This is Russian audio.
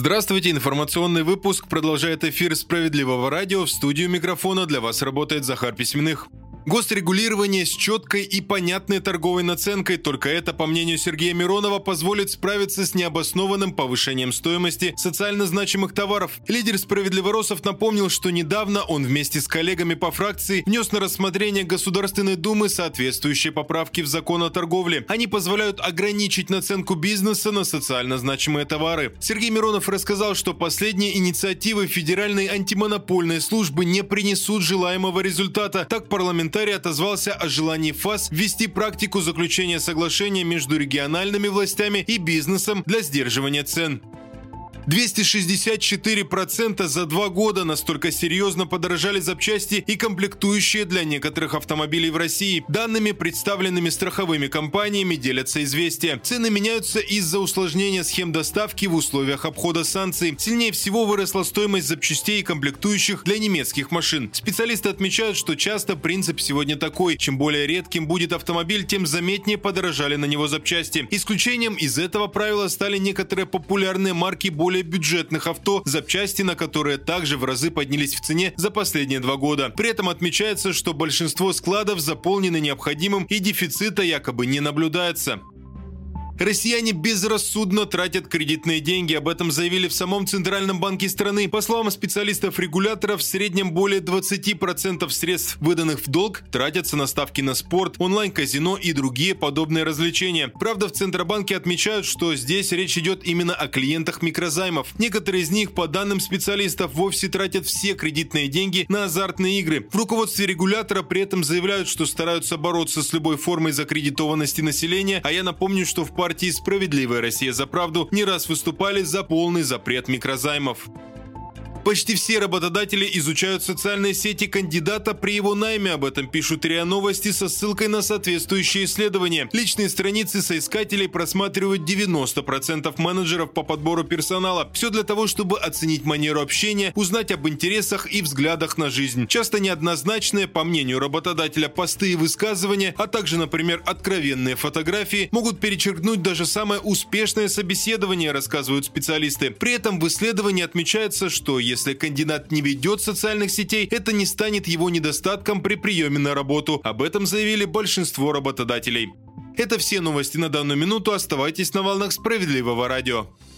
Здравствуйте, информационный выпуск продолжает эфир «Справедливого радио». В студию микрофона для вас работает Захар Письменных. Госрегулирование с четкой и понятной торговой наценкой. Только это, по мнению Сергея Миронова, позволит справиться с необоснованным повышением стоимости социально значимых товаров. Лидер справедливоросов напомнил, что недавно он вместе с коллегами по фракции внес на рассмотрение Государственной Думы соответствующие поправки в закон о торговле. Они позволяют ограничить наценку бизнеса на социально значимые товары. Сергей Миронов рассказал, что последние инициативы Федеральной антимонопольной службы не принесут желаемого результата. Так парламентарий отозвался о желании ФАС ввести практику заключения соглашения между региональными властями и бизнесом для сдерживания цен. 264% за 2 года настолько серьезно подорожали запчасти и комплектующие для некоторых автомобилей в России. Данными, представленными страховыми компаниями, делятся «Известия». Цены меняются из-за усложнения схем доставки в условиях обхода санкций. Сильнее всего выросла стоимость запчастей и комплектующих для немецких машин. Специалисты отмечают, что часто принцип сегодня такой: чем более редким будет автомобиль, тем заметнее подорожали на него запчасти. Исключением из этого правила стали некоторые популярные марки более бюджетных авто, запчасти на которые также в разы поднялись в цене за последние 2 года. При этом отмечается, что большинство складов заполнены необходимым и дефицита якобы не наблюдается. Россияне безрассудно тратят кредитные деньги. Об этом заявили в самом Центральном банке страны. По словам специалистов-регуляторов, в среднем более 20% средств, выданных в долг, тратятся на ставки на спорт, онлайн-казино и другие подобные развлечения. Правда, в Центробанке отмечают, что здесь речь идет именно о клиентах микрозаймов. Некоторые из них, по данным специалистов, вовсе тратят все кредитные деньги на азартные игры. В руководстве регулятора при этом заявляют, что стараются бороться с любой формой закредитованности населения. А я напомню, что в партии «Справедливая Россия за правду» не раз выступали за полный запрет микрозаймов. Почти все работодатели изучают социальные сети кандидата при его найме. Об этом пишут РИА Новости со ссылкой на соответствующие исследования. Личные страницы соискателей просматривают 90% менеджеров по подбору персонала. Все для того, чтобы оценить манеру общения, узнать об интересах и взглядах на жизнь. Часто неоднозначные, по мнению работодателя, посты и высказывания, а также, например, откровенные фотографии, могут перечеркнуть даже самое успешное собеседование, рассказывают специалисты. При этом в исследовании отмечается, что если кандидат не ведет социальных сетей, это не станет его недостатком при приеме на работу. Об этом заявили большинство работодателей. Это все новости на данную минуту. Оставайтесь на волнах Справедливого радио.